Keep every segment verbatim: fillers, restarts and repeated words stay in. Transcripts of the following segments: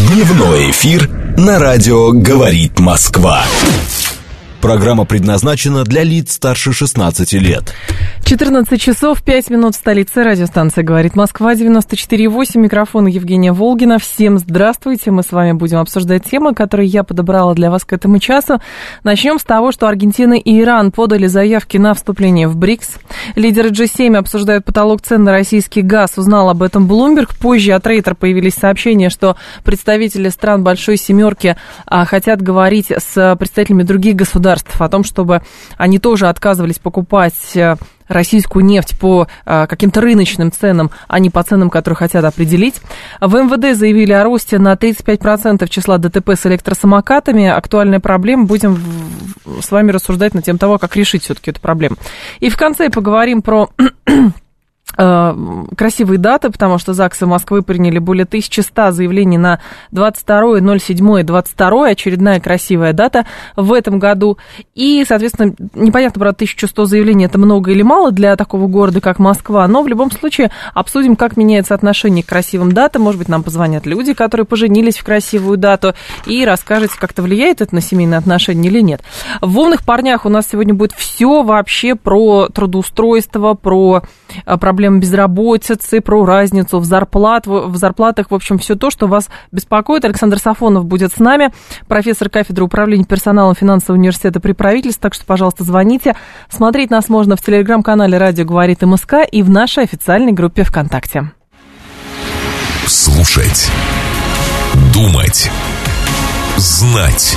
Дневной эфир на радио «Говорит Москва». Программа предназначена для лиц старше шестнадцати лет. четырнадцать часов пять минут в столице. Радиостанция «Говорит Москва», девяносто четыре и восемь. Микрофон Евгения Волгина. Всем здравствуйте. Мы с вами будем обсуждать темы, которые я подобрала для вас к этому часу. Начнем с того, что Аргентина и Иран подали заявки на вступление в БРИКС. Лидеры джи семь обсуждают потолок цен на российский газ. Узнал об этом Bloomberg. Позже от Рейтер появились сообщения, что представители стран Большой Семерки а, хотят говорить с представителями других государств о том, чтобы они тоже отказывались покупать российскую нефть по а, каким-то рыночным ценам, а не по ценам, которые хотят определить. В эм вэ дэ заявили о росте на тридцать пять процентов числа дэ тэ пэ с электросамокатами. Актуальная проблема. Будем в, с вами рассуждать на тему того, как решить все-таки эту проблему. И в конце поговорим про красивые даты, потому что ЗАГСы Москвы приняли более тысячи ста заявлений на двадцать второе ноль седьмое двадцать второе, очередная красивая дата в этом году. И, соответственно, непонятно, правда, тысяча сто заявлений это много или мало для такого города, как Москва, но в любом случае обсудим, как меняется отношение к красивым датам. Может быть, нам позвонят люди, которые поженились в красивую дату, и расскажете, как-то влияет это на семейные отношения или нет. В «Умных парнях» у нас сегодня будет все вообще про трудоустройство, про проблемы безработицы, про разницу в, зарплат, в зарплатах, в общем, все то, что вас беспокоит. Александр Сафонов будет с нами, профессор кафедры управления персоналом финансового университета при правительстве, так что, пожалуйста, звоните. Смотреть нас можно в телеграм-канале «Радио говорит МСК» и в нашей официальной группе ВКонтакте. Слушать, думать, знать.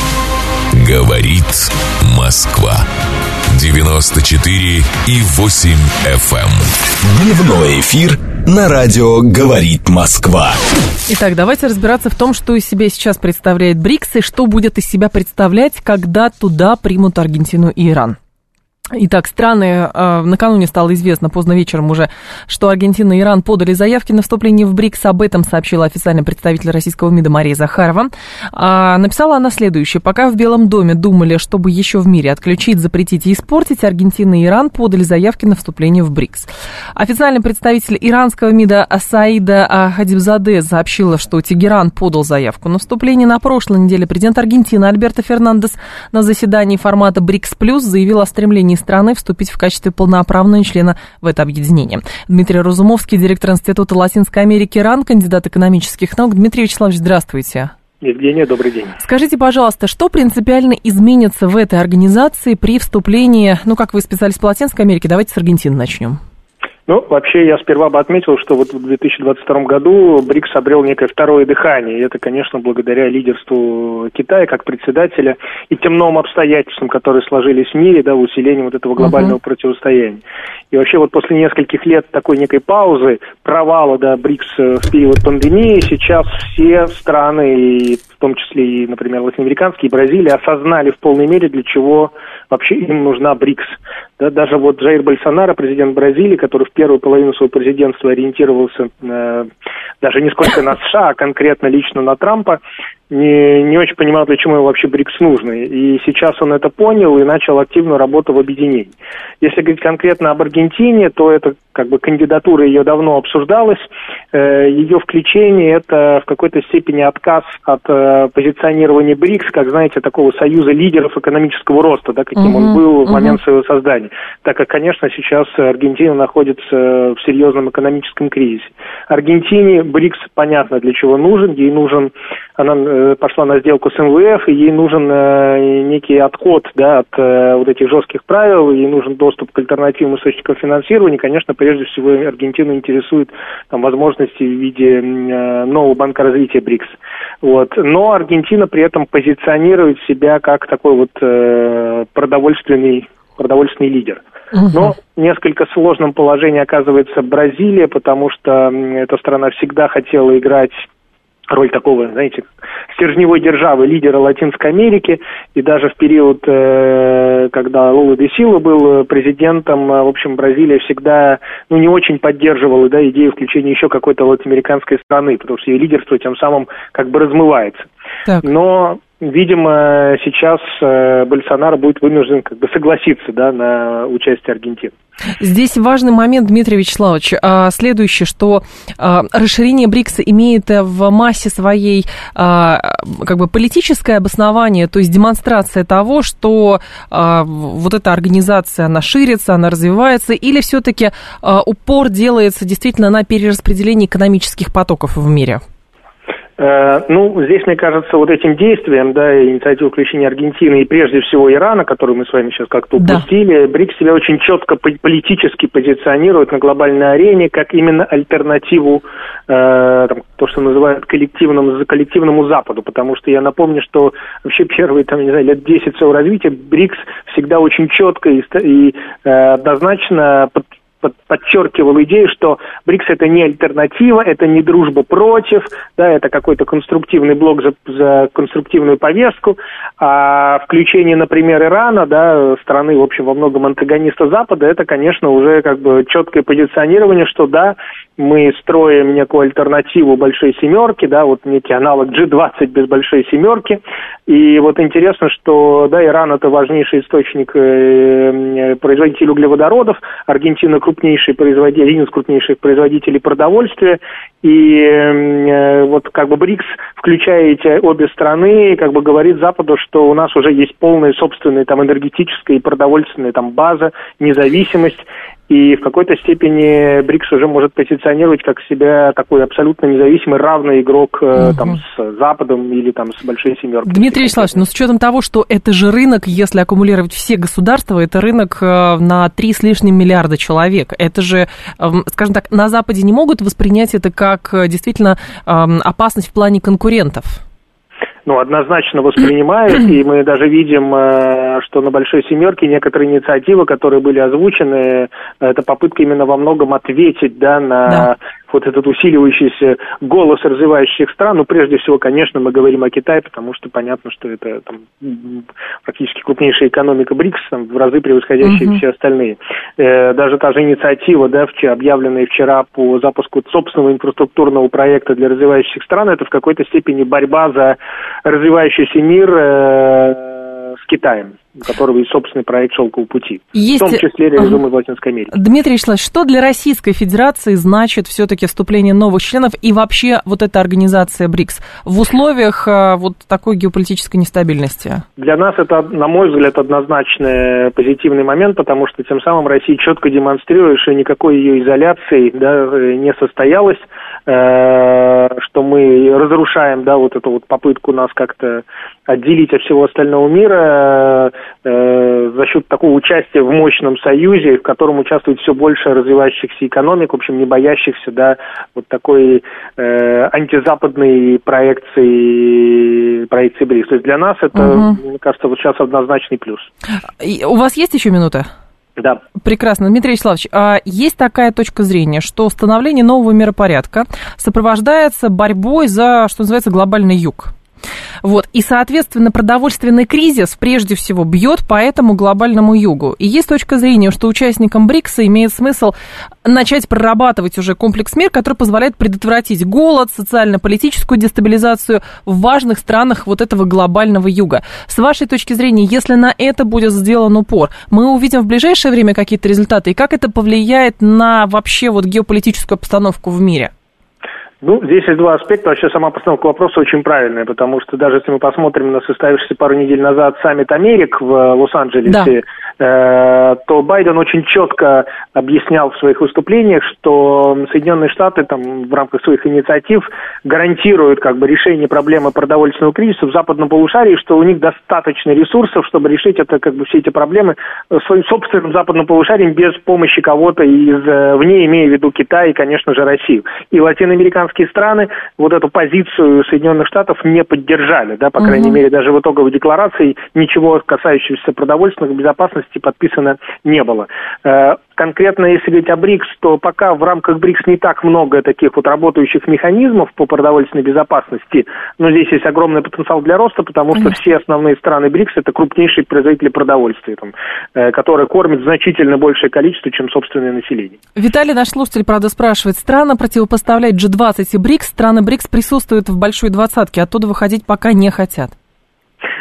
Говорит Москва. девяносто четыре и восемь эф эм. Дневной эфир на радио «Говорит Москва». Итак, давайте разбираться в том, что из себя сейчас представляет БРИКС и что будет из себя представлять, когда туда примут Аргентину и Иран. Итак, страны, э, накануне стало известно, поздно вечером уже, что Аргентина и Иран подали заявки на вступление в БРИКС. Об этом сообщила официальный представитель российского МИДа Мария Захарова. А, написала она следующее. Пока в Белом доме думали, чтобы еще в мире отключить, запретить и испортить, Аргентина и Иран подали заявки на вступление в БРИКС. Официальный представитель иранского МИДа Саида Хадибзаде сообщила, что Тегеран подал заявку на вступление. На прошлой неделе президент Аргентины Альберто Фернандес на заседании формата БРИКС плюс заявил о стремлении страны вступить в качестве полноправного члена в это объединение. Дмитрий Разумовский, директор Института Латинской Америки РАН, кандидат экономических наук. Дмитрий Вячеславович, здравствуйте. Евгения, добрый день. Скажите, пожалуйста, что принципиально изменится в этой организации при вступлении, ну, как вы специалист по Латинской Америке, давайте с Аргентины начнем. Ну, вообще, я сперва бы отметил, что вот в две тысячи двадцать втором году БРИКС обрел некое второе дыхание, и это, конечно, благодаря лидерству Китая как председателя и тем новым обстоятельствам, которые сложились в мире, да, усилением вот этого глобального uh-huh. противостояния. И вообще вот после нескольких лет такой некой паузы, провала, да, БРИКС в период пандемии, сейчас все страны, и в том числе и, например, латиноамериканские, и Бразилия, осознали в полной мере, для чего вообще им нужна БРИКС. Да, даже вот Джаир Больсонаро, президент Бразилии, который в первую половину своего президентства ориентировался э, даже не сколько на США, а конкретно лично на Трампа, не, не очень понимал, для чего ему вообще БРИКС нужно. И сейчас он это понял и начал активную работу в объединении. Если говорить конкретно об Аргентине, то это как бы кандидатура ее давно обсуждалась. Э, ее включение – это в какой-то степени отказ от э, позиционирования БРИКС, как, знаете, такого союза лидеров экономического роста, да, каким uh-huh, он был в uh-huh. момент своего создания. Так как, конечно, сейчас Аргентина находится в серьезном экономическом кризисе. Аргентине БРИКС понятно для чего нужен. Ей нужен, она э, пошла на сделку с эм вэ эф, и ей нужен э, некий отход, да, от э, вот этих жестких правил, ей нужен доступ к альтернативным источникам финансирования. Конечно, прежде всего Аргентину интересует там возможности в виде э, нового банка развития БРИКС. Вот. Но Аргентина при этом позиционирует себя как такой вот э, продовольственный, продовольственный лидер. Uh-huh. Но в несколько сложном положении оказывается Бразилия, потому что эта страна всегда хотела играть роль такого, знаете, стержневой державы, лидера Латинской Америки, и даже в период, э, когда Лула де Силва был президентом, в общем, Бразилия всегда, ну, не очень поддерживала, да, идею включения еще какой-то латиноамериканской страны, потому что ее лидерство тем самым как бы размывается. Так. Но, видимо, сейчас э, Больсонаро будет вынужден как бы согласиться, да, на участие Аргентины. Здесь важный момент, Дмитрий Вячеславович. Следующее, что расширение БРИКСа имеет в массе своей как бы политическое обоснование, то есть демонстрация того, что вот эта организация, она ширится, она развивается, или все-таки упор делается действительно на перераспределение экономических потоков в мире? Ну, здесь, мне кажется, вот этим действием, да, инициативой включения Аргентины и прежде всего Ирана, которую мы с вами сейчас как-то упустили, да. БРИКС себя очень четко политически позиционирует на глобальной арене как именно альтернативу, э, там, то, что называют коллективному, коллективному Западу, потому что я напомню, что вообще первые, там, не знаю, лет десять своего развития БРИКС всегда очень четко и, и э, однозначно под подчеркивал идею, что БРИКС это не альтернатива, это не дружба против, да, это какой-то конструктивный блок за, за конструктивную повестку, а включение, например, Ирана, да, страны, в общем, во многом антагониста Запада, это, конечно, уже как бы четкое позиционирование, что да, мы строим некую альтернативу большой семерки, да, вот некий аналог джи двадцать без большой семерки, и вот интересно, что, да, Иран это важнейший источник э, производителей углеводородов, Аргентина крупнейший производитель, один из крупнейших производителей продовольствия, и э, вот как бы БРИКС, включая эти обе страны, как бы говорит Западу, что у нас уже есть полная собственная там энергетическая и продовольственная там база, независимость, и в какой-то степени БРИКС уже может позиционировать как себя такой абсолютно независимый, равный игрок э, угу. там с Западом или там с Большой Семеркой. Дмитрий Вячеславович, ну с учетом того, что это же рынок, если аккумулировать все государства, это рынок э, на три с лишним миллиарда человек. Это же, э, скажем так, на Западе не могут воспринять это как э, действительно э, опасность в плане конкурентов? Ну, однозначно воспринимают, и мы даже видим, что на Большой Семерке некоторые инициативы, которые были озвучены, это попытка именно во многом ответить, да, на да. вот этот усиливающийся голос развивающих стран. Ну, прежде всего, конечно, мы говорим о Китае, потому что понятно, что это там, практически крупнейшая экономика БРИКС, там, в разы превосходящая uh-huh. все остальные. Э, даже та же инициатива, да, вчера, объявленная вчера по запуску собственного инфраструктурного проекта для развивающих стран, это в какой-то степени борьба за развивающийся мир э, с Китаем, у которого есть собственный проект «Шелкового пути», есть... в том числе реализуемый ага. в Латинской Америке. Дмитрий Вячеславович, что для Российской Федерации значит все-таки вступление новых членов и вообще вот эта организация БРИКС в условиях вот такой геополитической нестабильности? Для нас это, на мой взгляд, однозначно позитивный момент, потому что тем самым Россия четко демонстрирует, что никакой ее изоляции, да, не состоялось, что мы разрушаем, да, вот эту вот попытку нас как-то отделить от всего остального мира э, за счет такого участия в мощном союзе, в котором участвует все больше развивающихся экономик, в общем, не боящихся, да, вот такой э, антизападной проекции, проекции БРИКС. То есть для нас это, угу. мне кажется, вот сейчас однозначный плюс. И у вас есть еще минута? Да. Прекрасно. Дмитрий Вячеславович, есть такая точка зрения, что становление нового миропорядка сопровождается борьбой за, что называется, глобальный юг. Вот. И, соответственно, продовольственный кризис прежде всего бьет по этому глобальному югу. И есть точка зрения, что участникам БРИКСа имеет смысл начать прорабатывать уже комплекс мер, который позволяет предотвратить голод, социально-политическую дестабилизацию в важных странах вот этого глобального юга. С вашей точки зрения, если на это будет сделан упор, мы увидим в ближайшее время какие-то результаты, и как это повлияет на вообще вот геополитическую обстановку в мире? Ну, здесь есть два аспекта. Вообще, сама постановка вопроса очень правильная, потому что даже если мы посмотрим на состоявшийся пару недель назад саммит Америк в Лос-Анджелесе, да. э, то Байден очень четко объяснял в своих выступлениях, что Соединенные Штаты там, в рамках своих инициатив гарантируют как бы, решение проблемы продовольственного кризиса в западном полушарии, что у них достаточно ресурсов, чтобы решить это, как бы, все эти проблемы своим собственным западным полушарием без помощи кого-то извне, имея в виду Китай и, конечно же, Россию. И латиноамериканские страны вот эту позицию Соединенных Штатов не поддержали, да, по крайней uh-huh. мере, даже в итоговой декларации ничего, касающегося продовольственной безопасности, подписано не было. Конкретно, если говорить о БРИКС, то пока в рамках БРИКС не так много таких вот работающих механизмов по продовольственной безопасности, но здесь есть огромный потенциал для роста, потому что все основные страны БРИКС это крупнейшие производители продовольствия, там, которые кормят значительно большее количество, чем собственное население. Виталий, наш слушатель, правда, спрашивает, странно противопоставлять джи двадцать и БРИКС, страны БРИКС присутствуют в большой двадцатке, оттуда выходить пока не хотят.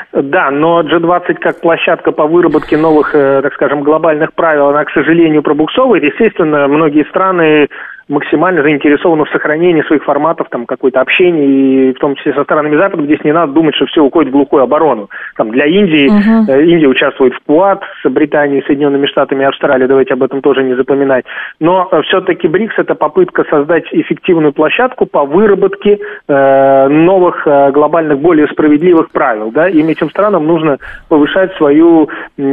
Да, но джи двадцать как площадка по выработке новых, так скажем, глобальных правил, она, к сожалению, пробуксовывает. Естественно, многие страны максимально заинтересованы в сохранении своих форматов, там, какое-то общение, и в том числе со странами Запада, здесь не надо думать, что все уходит в глухую оборону. Там, для Индии, uh-huh. э, Индия участвует в КУАД с Британией, Соединенными Штатами и Австралией, давайте об этом тоже не запоминать. Но э, все-таки БРИКС – это попытка создать эффективную площадку по выработке э, новых э, глобальных, более справедливых правил. Да? Им, этим странам, нужно повышать свою,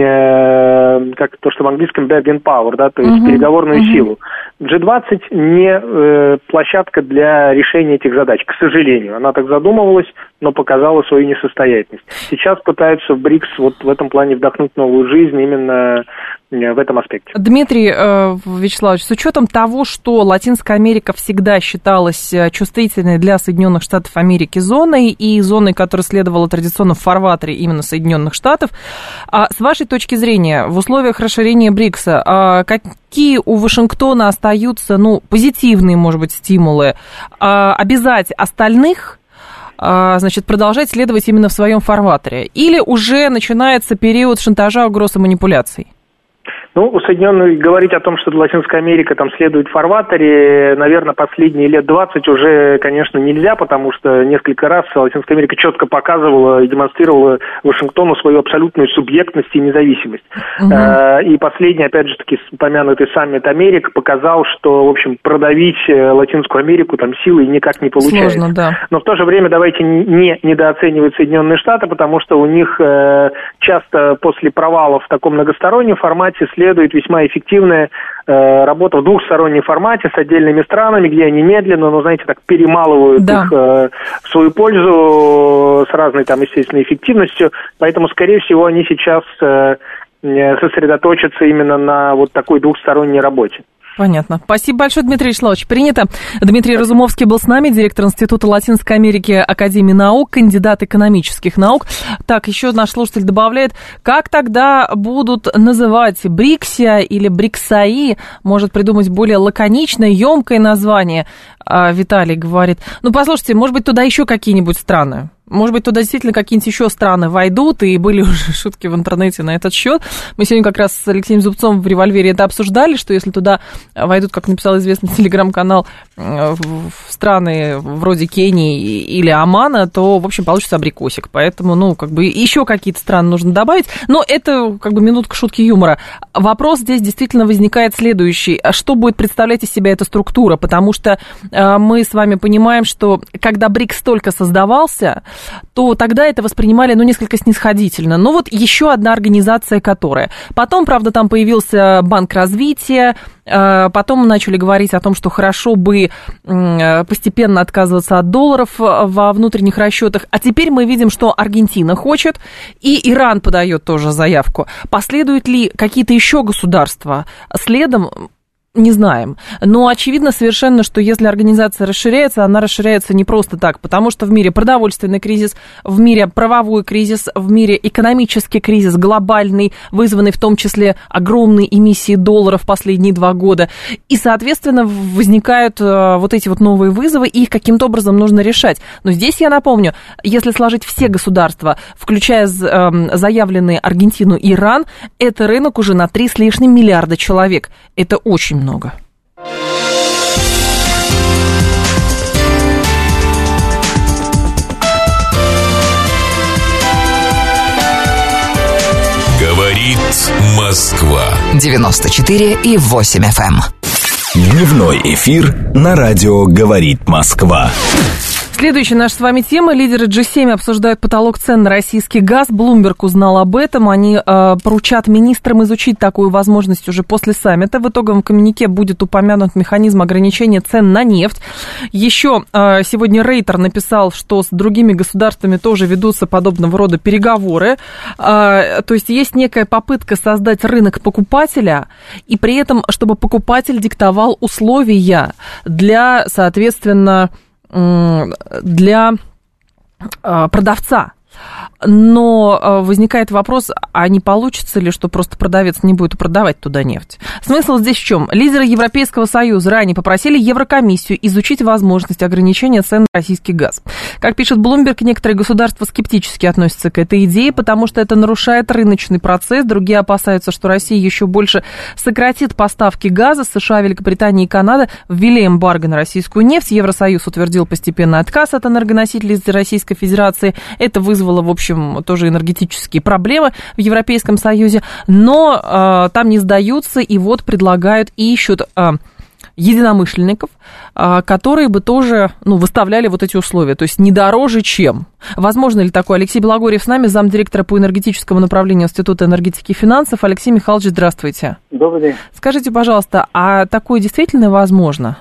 э, как то, что в английском bargaining power, да, то есть uh-huh. переговорную uh-huh. силу. джи двадцать не э, площадка для решения этих задач, к сожалению. Она так задумывалась, но показала свою несостоятельность. Сейчас пытаются в БРИКС вот в этом плане вдохнуть новую жизнь именно в этом аспекте. Дмитрий э, Вячеславович, с учетом того, что Латинская Америка всегда считалась чувствительной для Соединенных Штатов Америки зоной и зоной, которая следовала традиционно в фарватере именно Соединенных Штатов, а с вашей точки зрения, в условиях расширения БРИКСа, а какие у Вашингтона остаются, ну, позитивные, может быть, стимулы а, обязать остальных, значит, продолжать следовать именно в своем фарватере? Или уже начинается период шантажа, угроз и манипуляций? Ну, у Соединенных говорить о том, что Латинская Америка там следует в фарватере, наверное, последние лет двадцать уже, конечно, нельзя, потому что несколько раз Латинская Америка четко показывала и демонстрировала Вашингтону свою абсолютную субъектность и независимость. Угу. И последний, опять же таки, упомянутый саммит Америк показал, что, в общем, продавить Латинскую Америку там силой никак не получается. Сложно, да. Но в то же время давайте не недооценивать Соединенные Штаты, потому что у них часто после провалов в таком многостороннем формате следует следует весьма эффективная э, работа в двухстороннем формате с отдельными странами, где они медленно, но, знаете, так перемалывают да. их э, в свою пользу с разной там, естественно, эффективностью. Поэтому, скорее всего, они сейчас э, сосредоточатся именно на вот такой двухсторонней работе. Понятно. Спасибо большое, Дмитрий Вячеславович. Принято. Дмитрий Разумовский был с нами, директор Института Латинской Америки Академии наук, кандидат экономических наук. Так, еще наш слушатель добавляет, как тогда будут называть Бриксия или Бриксаи? Может придумать более лаконичное, емкое название? Виталий говорит. Ну, послушайте, может быть, туда еще какие-нибудь страны? Может быть, туда действительно какие-нибудь еще страны войдут, и были уже шутки в интернете на этот счет. Мы сегодня как раз с Алексеем Зубцом в «Револьвере» это обсуждали, что если туда войдут, как написал известный телеграм-канал, в страны вроде Кении или Омана, то, в общем, получится абрикосик. Поэтому, ну, как бы еще какие-то страны нужно добавить. Но это, как бы, минутка шутки юмора. Вопрос здесь действительно возникает следующий. Что будет представлять из себя эта структура? Потому что мы с вами понимаем, что когда БРИКС только создавался, то тогда это воспринимали, ну, несколько снисходительно. Но вот еще одна организация, которая... Потом, правда, там появился Банк развития, потом начали говорить о том, что хорошо бы постепенно отказываться от долларов во внутренних расчетах. А теперь мы видим, что Аргентина хочет, и Иран подает тоже заявку. Последуют ли какие-то еще государства следом? Не знаем. Но очевидно совершенно, что если организация расширяется, она расширяется не просто так, потому что в мире продовольственный кризис, в мире правовой кризис, в мире экономический кризис глобальный, вызванный в том числе огромной эмиссией долларов последние два года. И, соответственно, возникают вот эти вот новые вызовы, и их каким-то образом нужно решать. Но здесь, я напомню, если сложить все государства, включая заявленные Аргентину и Иран, это рынок уже на три с лишним миллиарда человек. Это очень много. много. Говорит Москва. девяносто четыре и восемь эф эм. Дневной эфир на радио «Говорит Москва». Следующая наша с вами тема. Лидеры джи семь обсуждают потолок цен на российский газ. Блумберг узнал об этом. Они э, поручат министрам изучить такую возможность уже после саммита. В итоговом коммюнике будет упомянут механизм ограничения цен на нефть. Еще э, сегодня Рейтер написал, что с другими государствами тоже ведутся подобного рода переговоры. Э, то есть есть некая попытка создать рынок покупателя, и при этом, чтобы покупатель диктовал условия для, соответственно, для продавца. Но возникает вопрос, а не получится ли, что просто продавец не будет продавать туда нефть? Смысл здесь в чем? Лидеры Европейского Союза ранее попросили Еврокомиссию изучить возможность ограничения цен на российский газ. Как пишет Bloomberg, некоторые государства скептически относятся к этой идее, потому что это нарушает рыночный процесс. Другие опасаются, что Россия еще больше сократит поставки газа. США, Великобритания и Канада ввели эмбарго на российскую нефть. Евросоюз утвердил постепенный отказ от энергоносителей из Российской Федерации. Это вызвало, в общем, тоже энергетические проблемы в Европейском Союзе, но э, там не сдаются и вот предлагают и ищут э, единомышленников, э, которые бы тоже, ну, выставляли вот эти условия, то есть не дороже, чем. Возможно ли такое? Алексей Белогорьев с нами, замдиректора по энергетическому направлению Института энергетики и финансов. Алексей Михайлович, здравствуйте. Добрый день. Скажите, пожалуйста, а такое действительно возможно?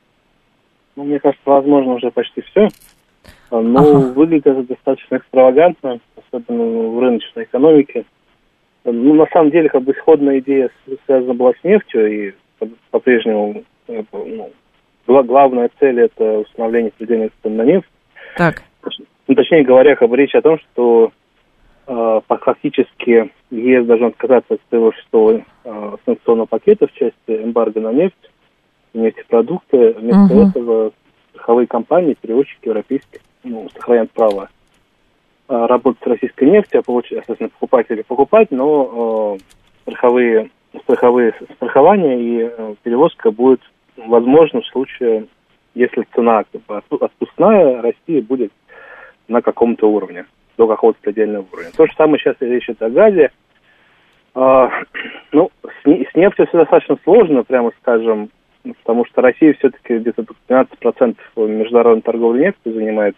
Ну, мне кажется, возможно уже почти все. Но ага. выглядит это достаточно экстравагантно, особенно в рыночной экономике. Ну, на самом деле, как бы исходная идея связана была с нефтью, и по-прежнему ну, главная цель – это установление предельных цен на нефть. Так. Ну, точнее говоря, как бы речь о том, что э, фактически ЕС должен отказаться от своего шестого э, санкционного пакета в части эмбарго на нефть и нефтепродукты. Вместо угу. этого страховые компании, перевозчики европейские, ну, сохраняют право э, работать с российской нефтью, а получать, естественно, покупатели покупать, но э, страховые, страховые страхование и э, перевозка будет возможна в случае, если цена как бы, отпускная, Россия будет на каком-то уровне, до какого-то предельного уровня. То же самое сейчас речь идет о газе. Э, ну, с, с нефтью все достаточно сложно, прямо скажем, потому что Россия все-таки где-то двенадцать процентов международной торговли нефтью занимает.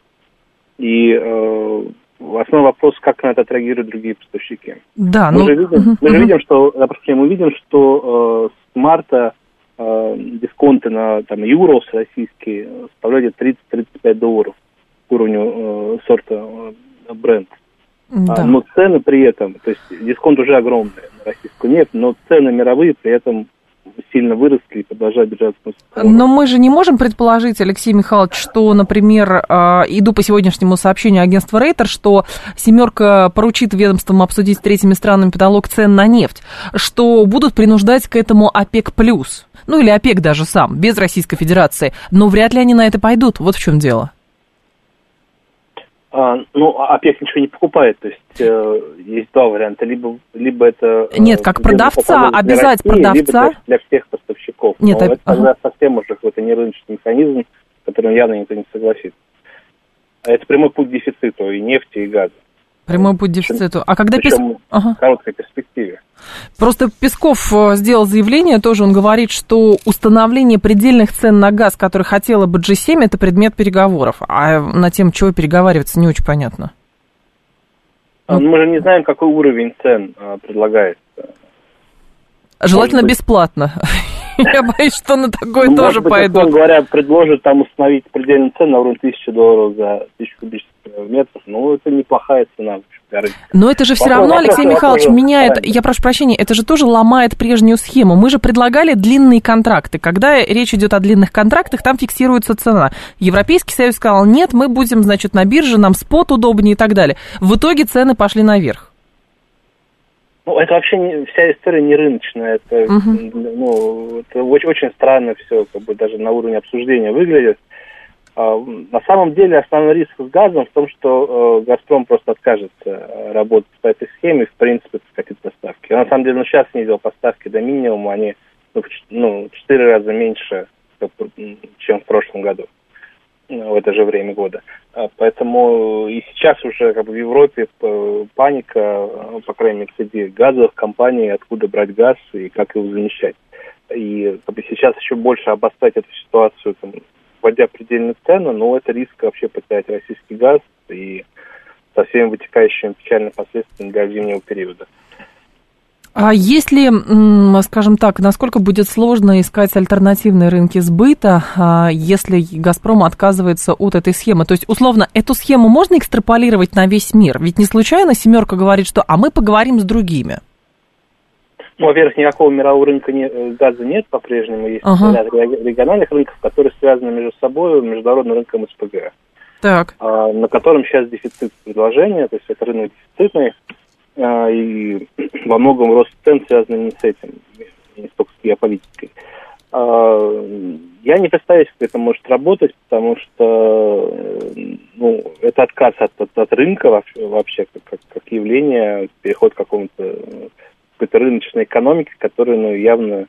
И э, основной вопрос, как на это отреагируют другие поставщики. Да, мы ну... же видим, uh-huh, мы uh-huh. же видим, что, мы видим, что э, с марта э, дисконты на там Юрос российские составляют тридцать-тридцать пять долларов к уровню э, сорта э, Brent. Да. А, но цены при этом, то есть дисконт уже огромный на российскую нефть, но цены мировые при этом сильно выросли и продолжают держаться. Но мы же не можем предположить, Алексей Михайлович, что, например, иду по сегодняшнему сообщению агентства Рейтер, что «семерка» поручит ведомствам обсудить с третьими странами потолок цен на нефть, что будут принуждать к этому ОПЕК+, ну или ОПЕК даже сам, без Российской Федерации, но вряд ли они на это пойдут, вот в чем дело. А, ну, ОПЕК ничего не покупает, то есть э, есть два варианта, либо, либо это... Нет, как продавца, обязать России, продавца... Либо для всех поставщиков. Нет, но а... это тогда ага. совсем уже какой-то нерыночный механизм, с которым явно никто не согласится. А это прямой путь к дефициту и нефти, и газа. Прямой путь к дефициту. А когда Песков... Ага. В короткой перспективе. Просто Песков сделал заявление, тоже он говорит, что установление предельных цен на газ, который хотела бы джи семь, это предмет переговоров. А на тему, чего переговариваться, не очень понятно. А, ну, мы же не знаем, какой уровень цен а, предлагается. Желательно бесплатно. Я боюсь, что на такое ну, тоже быть, пойдут. Может говоря, предложат там установить предельную цену на уровень тысячи долларов за тысячу кубических метров. Ну, это неплохая цена. Но это же все равно, Алексей Михайлович, меняет, я прошу прощения, это же тоже ломает прежнюю схему. Мы же предлагали длинные контракты. Когда речь идет о длинных контрактах, там фиксируется цена. Европейский Союз сказал, нет, мы будем, значит, на бирже, нам спот удобнее и так далее. В итоге цены пошли наверх. Ну, это вообще не, вся история не рыночная. Это, uh-huh. ну, это очень, очень странно все, как бы даже на уровне обсуждения выглядит. А, на самом деле основной риск с газом в том, что э, «Газпром» просто откажется работать по этой схеме и, в принципе, прекратит поставки. На самом деле, ну, сейчас снизил поставки до минимума, они ну, в ну, четыре раза меньше, чем в прошлом году, в это же время года. Поэтому и сейчас уже как бы в Европе паника, по крайней мере, среди газовых компаний, откуда брать газ и как его замещать. И как бы, сейчас еще больше обострять эту ситуацию, там, вводя предельные цены, но это риск вообще потерять российский газ и со всеми вытекающими печальными последствиями для зимнего периода. А если, скажем так, насколько будет сложно искать альтернативные рынки сбыта, если «Газпром» отказывается от этой схемы? То есть, условно, эту схему можно экстраполировать на весь мир? Ведь не случайно «семерка» говорит, что «а мы поговорим с другими». Ну, во-первых, никакого мирового рынка не, газа нет по-прежнему. Есть ага. ряд региональных рынков, которые связаны между собой международным рынком эс пэ гэ. так. на котором сейчас дефицит предложения, то есть это рынок дефицитный, и во многом рост цен связан не с этим, не столько с геополитикой. Я не представляю, как это может работать, потому что ну, это отказ от, от, от рынка вообще, вообще как, как явление, переход к какому-то какой-то рыночной экономике, которая ну, явно,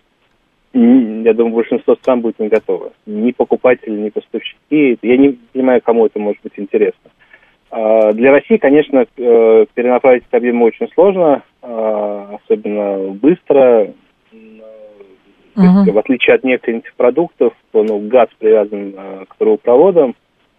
я думаю, большинство стран будет не готово. Ни покупатели, ни поставщики. Я не понимаю, кому это может быть интересно. Для России, конечно, перенаправить этот объем очень сложно, особенно быстро. Uh-huh. Есть, в отличие от некоторых продуктов, ну, газ привязан а, к трубопроводам,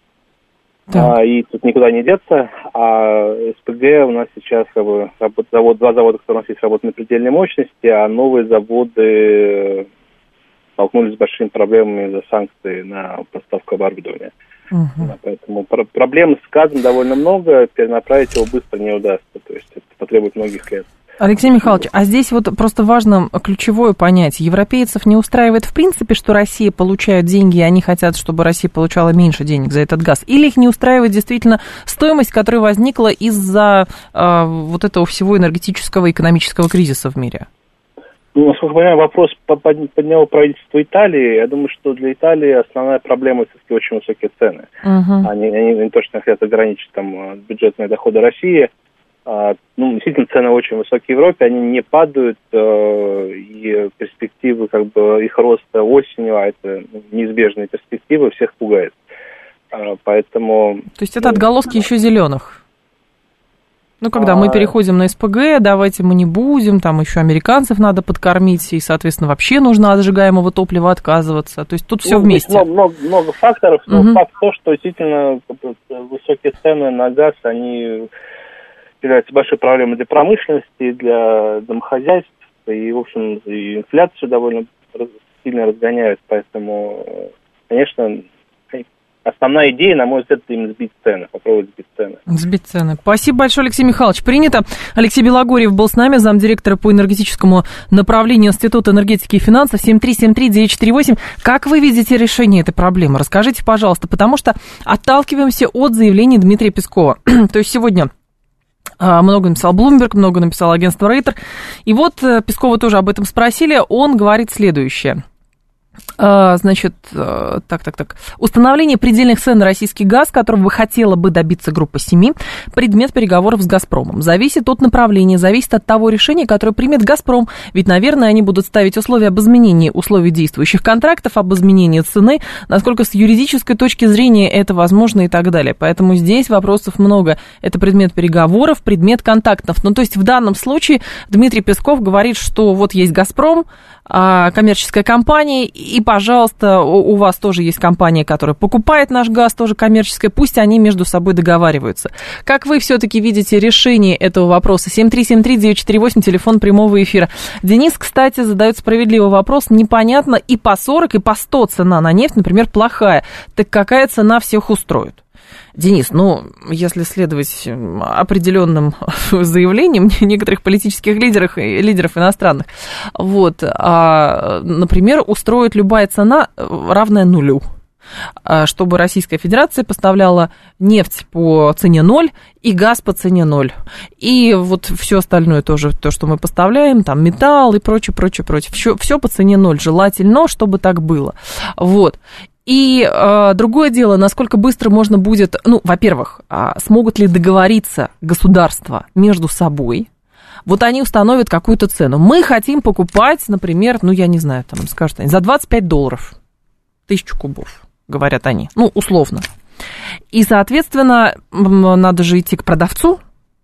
а, и тут никуда не деться. А СПГ у нас сейчас как бы, работ, завод, два завода, которые у нас есть, работают на предельной мощности, а новые заводы столкнулись с большими проблемами из-за санкций на поставку оборудования. Uh-huh. Да, поэтому про- проблем с газом довольно много, перенаправить его быстро не удастся, то есть это потребует многих лет. Алексей Михайлович, а здесь вот просто важно ключевое понятие. Европейцев не устраивает в принципе, что Россия получает деньги, и они хотят, чтобы Россия получала меньше денег за этот газ? Или их не устраивает действительно стоимость, которая возникла из-за э, вот этого всего энергетического и экономического кризиса в мире? Ну, насколько я понимаю, вопрос подняло правительство Италии. Я думаю, что для Италии основная проблема все-таки очень высокие цены. Uh-huh. Они, они не точно хотят ограничить там бюджетные доходы России. А, ну, действительно, цены очень высокие в Европе, они не падают, э, и перспективы как бы их роста осенью, а это ну, неизбежные перспективы, всех пугает. А, поэтому... То есть это отголоски еще зеленых? Ну, когда а... мы переходим на СПГ, давайте мы не будем, там еще американцев надо подкормить, и, соответственно, вообще нужно от сжигаемого топлива отказываться. То есть тут все ну, вместе. Много, много, много факторов, но угу. факт то, что действительно высокие цены на газ, они... является большой проблемой для промышленности, для домохозяйств, и, в общем, и инфляцию довольно сильно разгоняют, поэтому, конечно, основная идея, на мой взгляд, это именно сбить цены, попробовать сбить цены. Сбить цены. Спасибо большое, Алексей Михайлович. Принято. Алексей Белогорьев был с нами, замдиректора по энергетическому направлению Института энергетики и финансов. семь три семь три девять четыре восемь. Как вы видите решение этой проблемы? Расскажите, пожалуйста, потому что отталкиваемся от заявлений Дмитрия Пескова. То есть сегодня... Много написал Bloomberg, много написал агентство Рейтер. И вот Пескова тоже об этом спросили. Он говорит следующее. Значит, так, так, так. Установление предельных цен на российский газ, которого бы хотела бы добиться группа семи, предмет переговоров с «Газпромом». Зависит от направления, зависит от того решения, которое примет «Газпром». Ведь, наверное, они будут ставить условия об изменении условий действующих контрактов, об изменении цены, насколько с юридической точки зрения это возможно и так далее. Поэтому здесь вопросов много. Это предмет переговоров, предмет контактов. Ну, то есть в данном случае Дмитрий Песков говорит, что вот есть «Газпром», коммерческая компания, и, пожалуйста, у вас тоже есть компания, которая покупает наш газ, тоже коммерческая, пусть они между собой договариваются. Как вы все-таки видите решение этого вопроса? семь три семь три девять четыре восемь, телефон прямого эфира. Денис, кстати, задает справедливый вопрос. Непонятно, и по сорок, и по сто цена на нефть, например, плохая. Так какая цена всех устроит? Денис, ну, если следовать определенным заявлениям некоторых политических лидеров, лидеров иностранных, вот, а, например, устроит любая цена, равная нулю, чтобы Российская Федерация поставляла нефть по цене ноль и газ по цене ноль. И вот все остальное тоже, то, что мы поставляем, там металл и прочее, прочее, прочее, все, все по цене ноль. Желательно, чтобы так было. Вот. И э, другое дело, насколько быстро можно будет, ну, во-первых, э, смогут ли договориться государства между собой. Вот они установят какую-то цену. Мы хотим покупать, например, ну, я не знаю, там, скажут они, за двадцать пять долларов тысячу кубов, говорят они, ну, условно. И, соответственно, надо же идти к продавцу,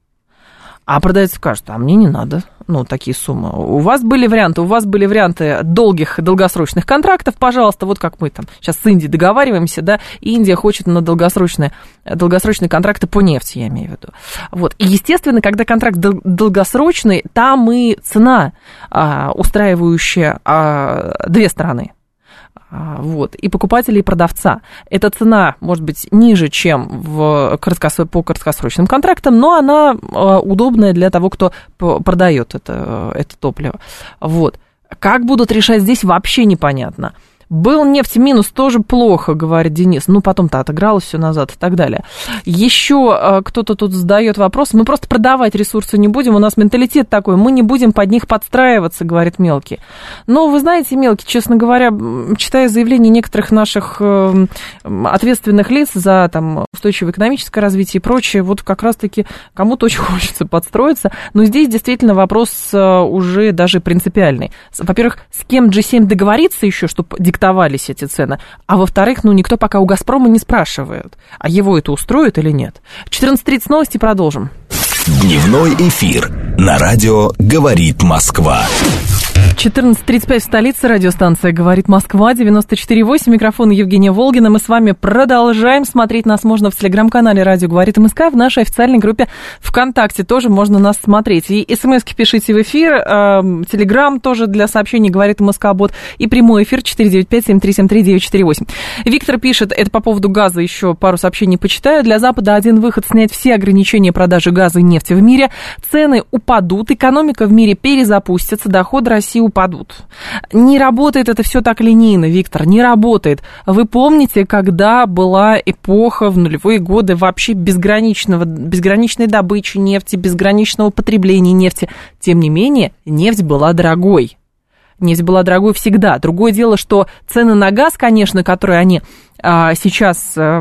а продавец скажет, а мне не надо, ну, такие суммы. У вас были варианты, у вас были варианты долгих, долгосрочных контрактов, пожалуйста, вот как мы там сейчас с Индией договариваемся, да, Индия хочет на долгосрочные, долгосрочные контракты по нефти, я имею в виду. Вот, и, естественно, когда контракт долгосрочный, там и цена, а, устраивающая а, две стороны. Вот, и покупателя, и продавца. Эта цена может быть ниже, чем в краткосро... по краткосрочным контрактам, но она удобная для того, кто продает это, это топливо. Вот. Как будут решать здесь, вообще непонятно. Был нефть минус, тоже плохо, говорит Денис. Ну, потом-то отыгралось все назад и так далее. Еще кто-то тут задает вопрос. Мы просто продавать ресурсы не будем, у нас менталитет такой, мы не будем под них подстраиваться, говорит Мелкий. Но вы знаете, Мелкий, честно говоря, читая заявления некоторых наших ответственных лиц за там, устойчивое экономическое развитие и прочее, вот как раз-таки кому-то очень хочется подстроиться. Но здесь действительно вопрос уже даже принципиальный. Во-первых, с кем джи семь договориться еще, чтобы диктовались эти цены, а во-вторых, ну, никто пока у «Газпрома» не спрашивает, а его это устроит или нет. четырнадцать тридцать новости, продолжим. Дневной эфир на радио «Говорит Москва». четырнадцать тридцать пять в столице, радиостанция «Говорит Москва», девяносто четыре восемь, микрофон Евгения Волгина. Мы с вами продолжаем. Смотреть нас можно в телеграм-канале «Радио Говорит МСК», в нашей официальной группе ВКонтакте тоже можно нас смотреть. И смски пишите в эфир, э, телеграм тоже для сообщений «Говорит МСК» бот, и прямой эфир четыре девять пять семь три семь три девять четыре восемь. Виктор пишет, это по поводу газа, еще пару сообщений почитаю. Для Запада один выход — снять все ограничения продажи газа и нефти в мире. Цены упадут, экономика в мире перезапустится, доходы России упадут. Не работает это все так линейно, Виктор, не работает. Вы помните, когда была эпоха в нулевые годы вообще безграничного, безграничной добычи нефти, безграничного потребления нефти? Тем не менее, нефть была дорогой. Нефть была дорогой всегда. Другое дело, что цены на газ, конечно, которые они а, сейчас, а,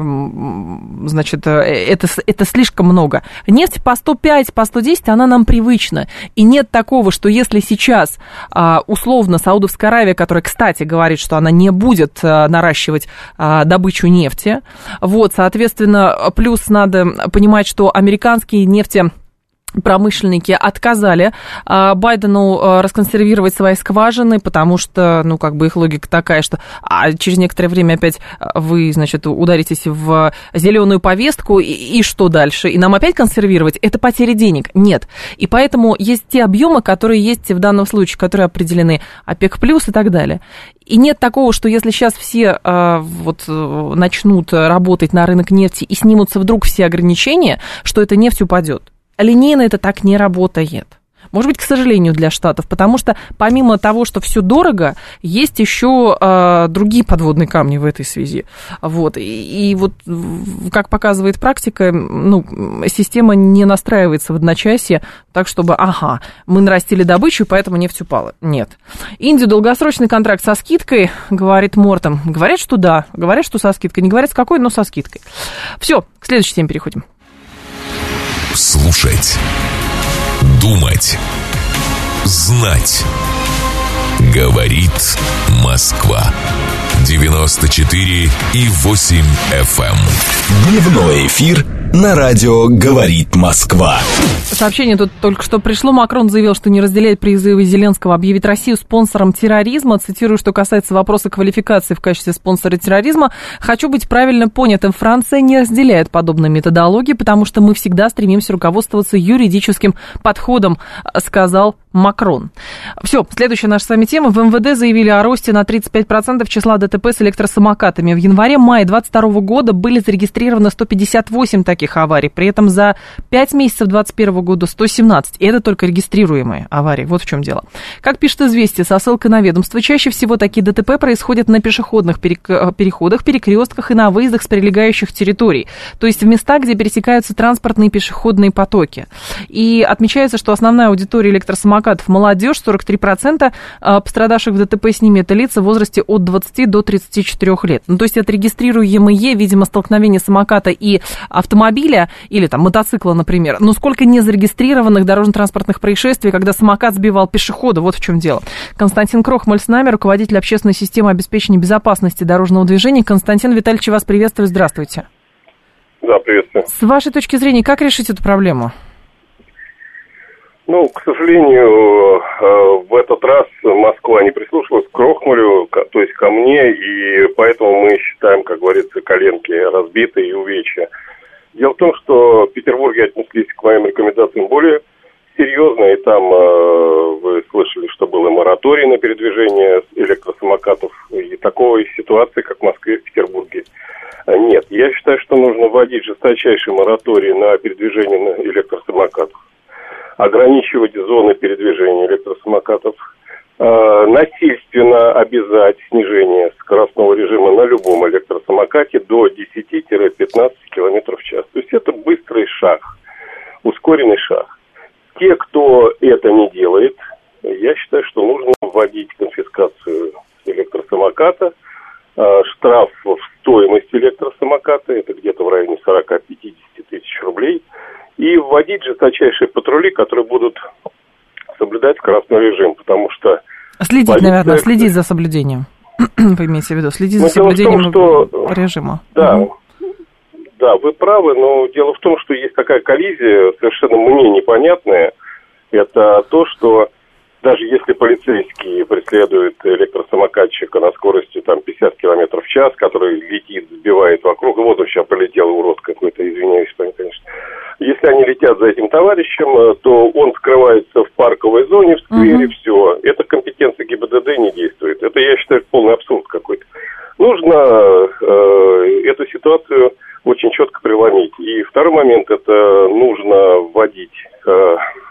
значит, это, это слишком много. Нефть по сто пять, по сто десять, она нам привычна. И нет такого, что если сейчас, а, условно, Саудовская Аравия, которая, кстати, говорит, что она не будет а, наращивать а, добычу нефти, вот, соответственно, плюс надо понимать, что американские нефти... промышленники отказали а, Байдену а, расконсервировать свои скважины, потому что, ну, как бы их логика такая, что а, через некоторое время опять вы, значит, ударитесь в зеленую повестку, и, и что дальше? И нам опять консервировать? Это потеря денег? Нет. И поэтому есть те объемы, которые есть в данном случае, которые определены ОПЕК+, и так далее. И нет такого, что если сейчас все а, вот, начнут работать на рынок нефти и снимутся вдруг все ограничения, что эта нефть упадет. Линейно это так не работает. Может быть, к сожалению, для Штатов, потому что помимо того, что все дорого, есть еще э, другие подводные камни в этой связи. Вот. И, и вот, как показывает практика, ну, система не настраивается в одночасье так, чтобы, ага, мы нарастили добычу, поэтому нефть упала. Нет. Индия, долгосрочный контракт со скидкой, говорит Мортом. Говорят, что да, говорят, что со скидкой. Не говорят, с какой, но со скидкой. Все, к следующей теме переходим. Слушать, думать, знать. Говорит Москва. девяносто четыре и восемь эф эм. Дневной эфир на радио «Говорит Москва». Сообщение тут только что пришло. Макрон заявил, что не разделяет призывы Зеленского объявить Россию спонсором терроризма. Цитирую, что касается вопроса квалификации в качестве спонсора терроризма. «Хочу быть правильно понятым. Франция не разделяет подобной методологии, потому что мы всегда стремимся руководствоваться юридическим подходом», сказал Макрон. Все, следующая наша с вами тема. В эм вэ дэ заявили о росте на тридцать пять процентов числа ДТП с электросамокатами. В январе-мае двадцать второго года были зарегистрированы сто пятьдесят восемь таких аварий. При этом за пять месяцев двадцать первого года сто семнадцать. И это только регистрируемые аварии. Вот в чем дело. Как пишет «Известия» со ссылкой на ведомство, чаще всего такие ДТП происходят на пешеходных переходах, перекрестках и на выездах с прилегающих территорий. То есть в местах, где пересекаются транспортные и пешеходные потоки. И отмечается, что основная аудитория электросамокатов – молодежь, сорок три процента пострадавших в ДТП с ними – это лица в возрасте от двадцати до тридцати четырёх лет. Ну, то есть это регистрируемые, видимо, столкновения самоката и автомобиля, или там мотоцикла, например. Но сколько незарегистрированных дорожно-транспортных происшествий, когда самокат сбивал пешехода, вот в чем дело. Константин Крохмаль с нами, руководитель общественной системы обеспечения безопасности дорожного движения. Константин Витальевич, вас приветствую, здравствуйте. Да, приветствую. С вашей точки зрения, как решить эту проблему? Ну, к сожалению, в этот раз Москва не прислушалась к Крохмалю, то есть ко мне, и поэтому мы считаем, как говорится, коленки разбиты и увечья. Дело в том, что в Петербурге отнеслись к моим рекомендациям более серьезно, и там вы слышали, что был и мораторий на передвижение электросамокатов, и такой ситуации, как в Москве и в Петербурге, нет. Я считаю, что нужно вводить жесточайший мораторий на передвижение на электросамокатах, ограничивать зоны передвижения электросамокатов, э, насильственно обязать снижение скоростного режима на любом электросамокате до десять-пятнадцать километров в час. То есть это быстрый шаг, ускоренный шаг. Те, кто это не делает, я считаю, что нужно вводить конфискацию электросамоката, штраф в стоимости электросамоката, это где-то в районе сорок-пятьдесят тысяч рублей, и вводить жесточайшие патрули, которые будут соблюдать скоростной режим, потому что... Следить, полиция... наверное, следить за соблюдением. Вы имеете в виду, следить за соблюдением том, что... режима. Да, угу. да, вы правы, но дело в том, что есть такая коллизия, совершенно мне непонятная. Это то, что даже если полицейские преследуют электросамокатчика на скорости там, пятьдесят километров в час, который летит, сбивает вокруг, вот он сейчас полетел, урод какой-то, извиняюсь, конечно. Если они летят за этим товарищем, то он скрывается в парковой зоне, в сквере, uh-huh. все. Эта компетенция ГИБДД не действует. Это, я считаю, полный абсурд какой-то. Нужно э, эту ситуацию очень четко преломить. И второй момент, это нужно вводить э,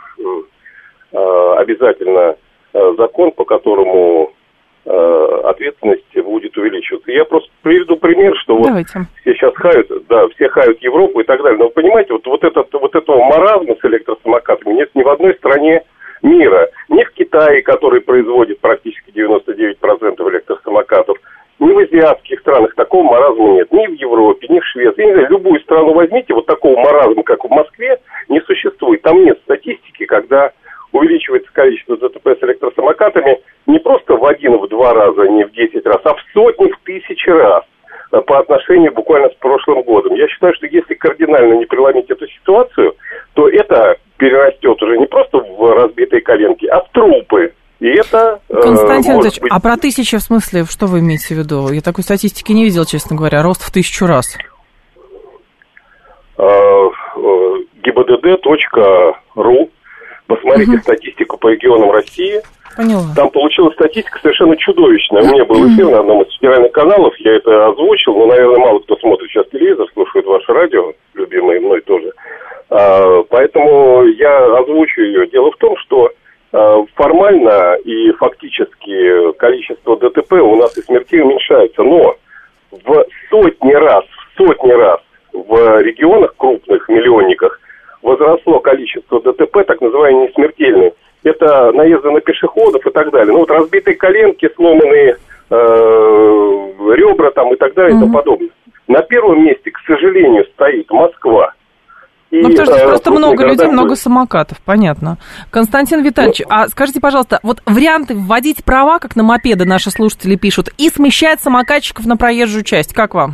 э, обязательно э, закон, по которому э, ответственность будет увеличиваться. Я просто приведу пример, что вот Давайте. все сейчас хают, да, все хают Европу и так далее. Но вы понимаете, вот, вот, этот, вот этого маразма с электросамокатами нет ни в одной стране мира. Ни в Китае, который производит практически девяносто девять процентов электросамокатов, ни в азиатских странах такого маразма нет. Ни в Европе, ни в Швеции. Я не знаю, любую страну возьмите, вот такого маразма, как в Москве, не существует. Там нет статистики, когда увеличивается количество ДТП с электросамокатами не просто в один, в два раза, не в десять раз, а в сотни, в тысячи раз по отношению буквально с прошлым годом. Я считаю, что если кардинально не преломить эту ситуацию, то это перерастет уже не просто в разбитые коленки, а в трупы. И это, Константин э, Ильич, быть... а про тысячи в смысле, что вы имеете в виду? Я такой статистики не видел, честно говоря, рост в тысячу раз. ГИБДД точка ру. Посмотрите угу. статистику по регионам России. Поняла. Там получилась статистика совершенно чудовищная. У меня был эфир на одном из федеральных каналов, я это озвучил, но, наверное, мало кто смотрит сейчас телевизор, слушает ваше радио, любимое мной тоже. А, поэтому я озвучу ее. Дело в том, что а, формально и фактически количество ДТП у нас и смертей уменьшается, но в сотни раз, в сотни раз в регионах крупных, миллионниках, возросло количество ДТП, так называемые несмертельные. Это наезды на пешеходов и так далее. Ну вот разбитые коленки, сломанные э, ребра там и так далее mm-hmm. и тому подобное. На первом месте, к сожалению, стоит Москва. И, ну, потому что э, просто много людей, города... много самокатов, понятно. Константин Витальевич, ну, а скажите, пожалуйста, вот варианты вводить права, как на мопеды наши слушатели пишут, и смещать самокатчиков на проезжую часть, как вам?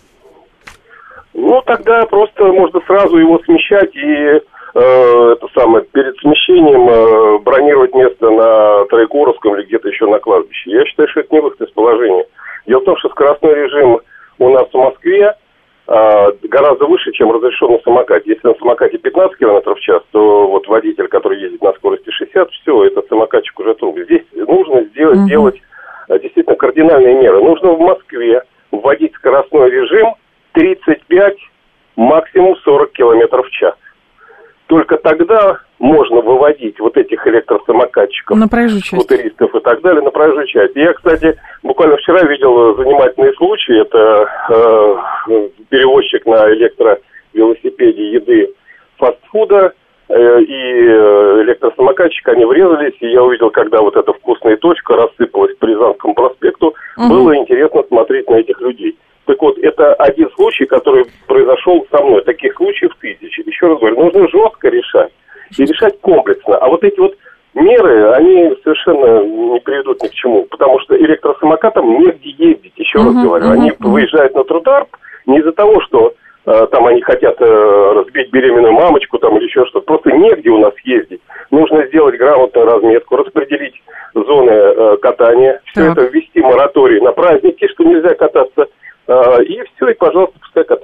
Ну, тогда просто можно сразу его смещать и э, это самое, перед смещением э, бронировать место на Троекуровском или где-то еще на кладбище. Я считаю, что это не выход из положения. Дело в том, что скоростной режим у нас в Москве э, гораздо выше, чем разрешен на самокате. Если на самокате пятнадцать километров в час, то вот водитель, который ездит на скорости шестьдесят, все, этот самокатчик уже труп. Здесь нужно сделать, mm-hmm. делать э, действительно кардинальные меры. Нужно в Москве вводить скоростной режим тридцать пять, максимум сорок километров в час. Только тогда можно выводить вот этих электросамокатчиков, на проезжую часть, скутеристов и так далее на проезжую часть. Я, кстати, буквально вчера видел занимательный случай. Это э, перевозчик на электровелосипеде еды фастфуда э, и электросамокатчик, они врезались, и я увидел, когда вот эта вкусная точка рассыпалась по Рязанскому проспекту, угу. было интересно смотреть на этих людей. Так вот, это один случай, который произошел со мной. Таких случаев тысячи. Еще раз говорю, нужно жестко решать. И решать комплексно. А вот эти вот меры, они совершенно не приведут ни к чему. Потому что электросамокатам негде ездить, еще uh-huh, раз говорю. Uh-huh, они uh-huh. выезжают на тротуар не из-за того, что э, там они хотят э, разбить беременную мамочку там, или еще что-то. Просто негде у нас ездить. Нужно сделать грамотную разметку, распределить зоны э, катания. Все uh-huh. это ввести мораторий на праздники, что нельзя кататься. И все, и, пожалуйста, пускай катаются так.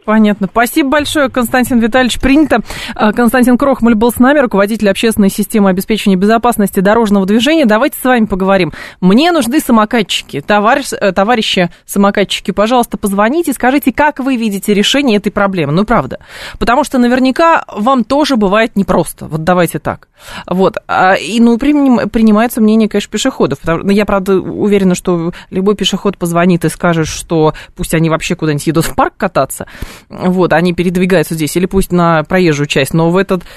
Понятно. Спасибо большое, Константин Витальевич. Принято. Константин Крохмаль был с нами, руководитель общественной системы обеспечения безопасности дорожного движения. Давайте с вами поговорим. Мне нужны самокатчики. Товарищ, товарищи самокатчики, пожалуйста, позвоните, скажите, как вы видите решение этой проблемы. Ну, правда. Потому что наверняка вам тоже бывает непросто. Вот давайте так. Вот. И, ну, принимается мнение, конечно, пешеходов. Я, правда, уверена, что любой пешеход позвонит и скажет, что пусть они вообще куда-нибудь едут в парк кататься. Вот, они передвигаются здесь, или пусть на проезжую часть, но в этот,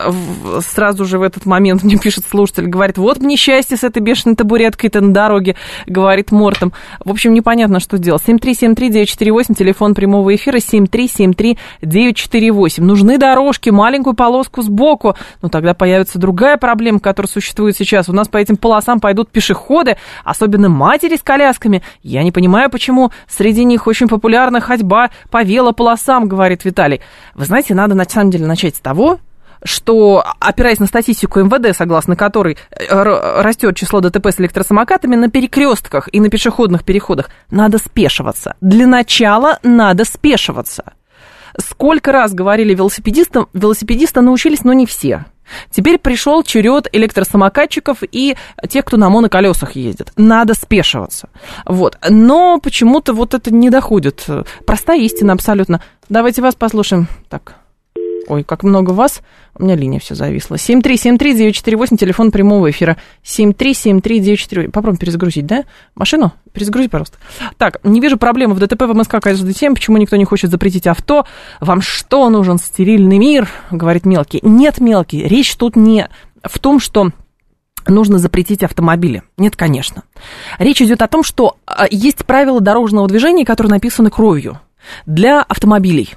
сразу же в этот момент мне пишет слушатель, говорит, вот мне счастье с этой бешеной табуреткой-то на дороге, говорит Мортом. В общем, непонятно, что делать. семь три семь три девять четыре восемь, телефон прямого эфира, семь три семь три девять четыре восемь. Нужны дорожки, маленькую полоску сбоку, ну тогда появится другая проблема, которая существует сейчас. У нас по этим полосам пойдут пешеходы, особенно матери с колясками. Я не понимаю, почему среди них очень популярна ходьба по велополосам, говорит Виталий. Вы знаете, надо на самом деле начать с того, что, опираясь на статистику эм вэ дэ, согласно которой растет число ДТП с электросамокатами, на перекрестках и на пешеходных переходах надо спешиваться. Для начала надо спешиваться. Сколько раз говорили велосипедистам, велосипедисты научились, но не все. Теперь пришел черед электросамокатчиков и тех, кто на моноколесах ездит. Надо спешиваться. Вот. Но почему-то вот это не доходит. Простая истина абсолютно. Давайте вас послушаем. Так. Ой, как много вас. У меня линия все зависла. семь три семь три девять четыре восемь, телефон прямого эфира. семь три семь три девять четыре восемь. Попробуем перезагрузить, да? Машину? Перезагрузи, пожалуйста. Так, не вижу проблемы в ДТП в МСК каждый день. Почему никто не хочет запретить авто? Вам что, нужен стерильный мир? Говорит Мелкий. Нет, Мелкий, речь тут не в том, что нужно запретить автомобили. Нет, конечно. Речь идет о том, что есть правила дорожного движения, которые написаны кровью для автомобилей.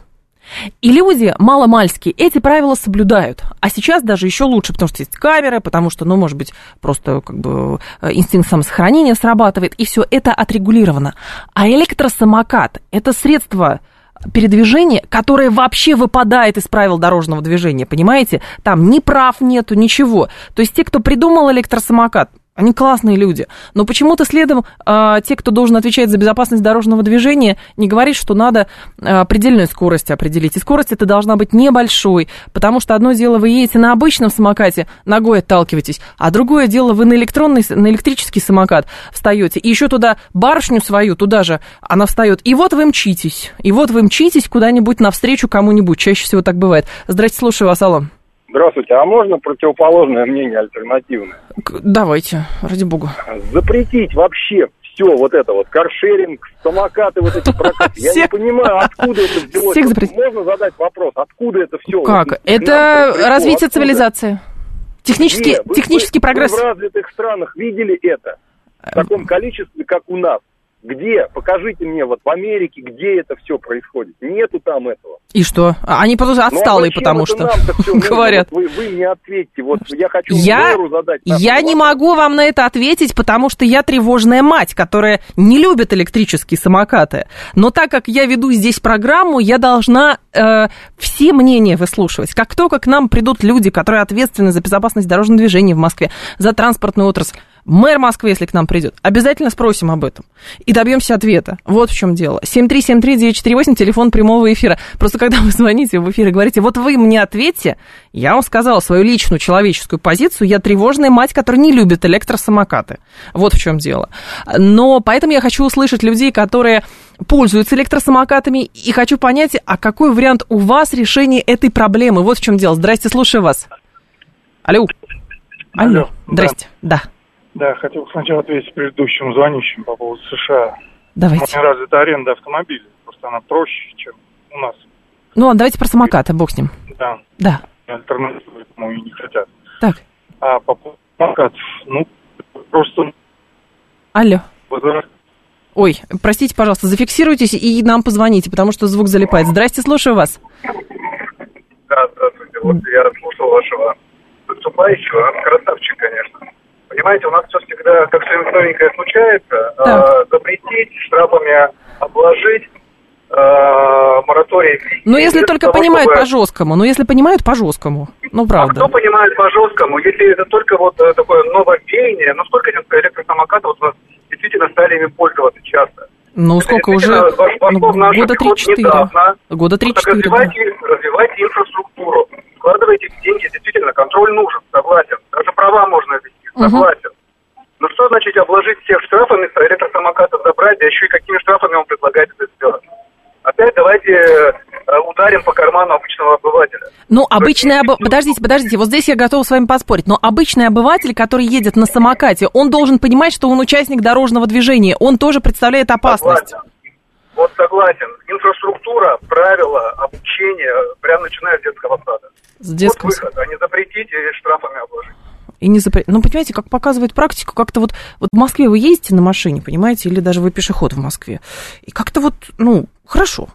И люди маломальски эти правила соблюдают. А сейчас даже еще лучше, потому что есть камеры, потому что, ну, может быть, просто как бы инстинкт самосохранения срабатывает, и все это отрегулировано. А электросамокат – это средство передвижения, которое вообще выпадает из правил дорожного движения, понимаете? Там ни прав нету, ничего. То есть те, кто придумал электросамокат, они классные люди, но почему-то следом э, те, кто должен отвечать за безопасность дорожного движения, не говорит, что надо э, предельную скорость определить. И скорость эта должна быть небольшой, потому что одно дело вы едете на обычном самокате, ногой отталкиваетесь, а другое дело вы на электронный, на электрический самокат встаете, и еще туда барышню свою, туда же она встает, и вот вы мчитесь, и вот вы мчитесь куда-нибудь навстречу кому-нибудь, чаще всего так бывает. Здрасте, слушаю вас, алло. Здравствуйте, а можно противоположное мнение, альтернативное? Давайте, ради бога. Запретить вообще все вот это вот, каршеринг, самокаты, вот эти прокаты. Я не понимаю, откуда это взялось. Можно задать вопрос, откуда это все? Как? Это развитие цивилизации. Технический, технический прогресс. Вы в развитых странах видели это в таком количестве, как у нас? Где? Покажите мне, вот в Америке, где это все происходит. Нету там этого. И что? Они просто отсталые, ну, а потому что говорят. Вот вы, вы мне ответьте, вот я хочу я, задать. Я не могу вам на это ответить, потому что я тревожная мать, которая не любит электрические самокаты. Но так как я веду здесь программу, я должна э, все мнения выслушивать. Как только к нам придут люди, которые ответственны за безопасность дорожного движения в Москве, за транспортную отрасль, мэр Москвы, если к нам придет, обязательно спросим об этом и добьемся ответа. Вот в чем дело. семь три семь три девять четыре восемь, телефон прямого эфира. Просто когда вы звоните в эфир и говорите, вот вы мне ответьте, я вам сказала свою личную человеческую позицию, я тревожная мать, которая не любит электросамокаты. Вот в чем дело. Но поэтому я хочу услышать людей, которые пользуются электросамокатами, и хочу понять, а какой вариант у вас решения этой проблемы. Вот в чем дело. Здрасте, слушаю вас. Алло. Алло. Алло. Здрасте. Да. да. Да, хотел сначала ответить предыдущему звонящему по поводу США. Давайте. Очень развита аренда автомобилей, просто она проще, чем у нас. Ну, ладно, давайте про самокаты, бог с ним. Да. Да. Альтернативы этому и не хотят. Так. А по поводу самокатов, ну, просто... Алло. Возраст... Ой, простите, пожалуйста, зафиксируйтесь и нам позвоните, потому что звук залипает. Здрасте, слушаю вас. Да, здравствуйте. Вот я слушал вашего выступающего. Красавчик, конечно. Понимаете, у нас все всегда, как что-нибудь новенькое случается, э, запретить, штрафами обложить, э, мораторий. Ну, если только того, понимают чтобы... по-жесткому, ну, если понимают по-жесткому, ну, правда. А кто понимает по-жесткому, если это только вот такое нововвеяние, ну, сколько этих электросамокатов вот, действительно стали ими пользоваться часто. Ну, сколько уже? Ну, года три-четыре. Года три-четыре, да. Развивайте, развивайте инфраструктуру, вкладывайте деньги, действительно, контроль нужен, согласен. Даже права можно ввести, согласен. Угу. Но что значит обложить всех штрафами, электросамокатов забрать, да еще и какими штрафами он предлагает это сделать? Опять давайте ударим по карману обычного обывателя. Ну, обычный об... Подождите, подождите, вот здесь я готова с вами поспорить, но обычный обыватель, который едет на самокате, он должен понимать, что он участник дорожного движения, он тоже представляет опасность. Согласен. Вот согласен. Инфраструктура, правила, обучение, прямо начиная с детского сада. С детского вот выход, а не запретить и штрафами обложить. И не запрет... Ну, понимаете, как показывает практика, как-то вот, вот в Москве вы ездите на машине, понимаете, или даже вы пешеход в Москве, и как-то вот, ну, хорошо.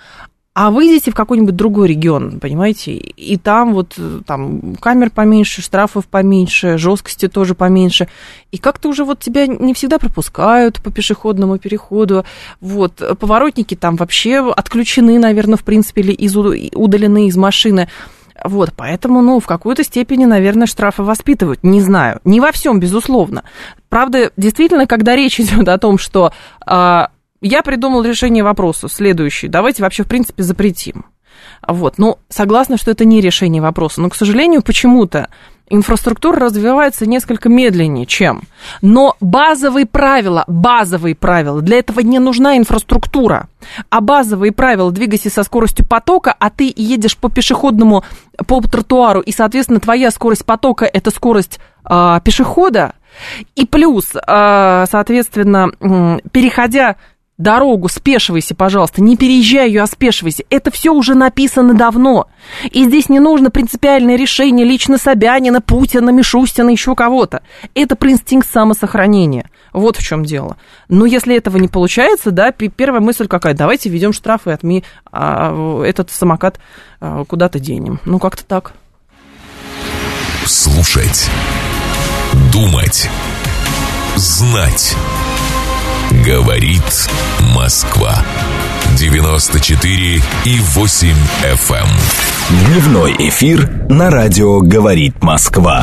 А вы идете в какой-нибудь другой регион, понимаете, и там вот там камер поменьше, штрафов поменьше, жесткости тоже поменьше, и как-то уже вот тебя не всегда пропускают по пешеходному переходу, вот, поворотники там вообще отключены, наверное, в принципе, или из, удалены из машины. Вот, поэтому, ну, в какой-то степени, наверное, штрафы воспитывают, не знаю, не во всем, безусловно. Правда, действительно, когда речь идет о том, что э, я придумал решение вопроса следующее, давайте вообще, в принципе, запретим. Вот, ну, согласна, что это не решение вопроса, но, к сожалению, почему-то инфраструктура развивается несколько медленнее, чем. Но базовые правила, базовые правила, для этого не нужна инфраструктура. А базовые правила: двигайся со скоростью потока, а ты едешь по пешеходному, по тротуару, и, соответственно, твоя скорость потока – это скорость э, пешехода. И плюс, э, соответственно, э, переходя дорогу, спешивайся, пожалуйста, не переезжай ее, а спешивайся. Это все уже написано давно. И здесь не нужно принципиальное решение лично Собянина, Путина, Мишустина, еще кого-то. Это про инстинкт самосохранения. Вот в чем дело. Но если этого не получается, да, первая мысль какая? Давайте введем штрафы, отми, а этот самокат а, куда-то денем. Ну, как-то так. Слушать. Думать. Знать. Говорит Москва. девяносто четыре и восемь эф эм. Дневной эфир на радио «Говорит Москва».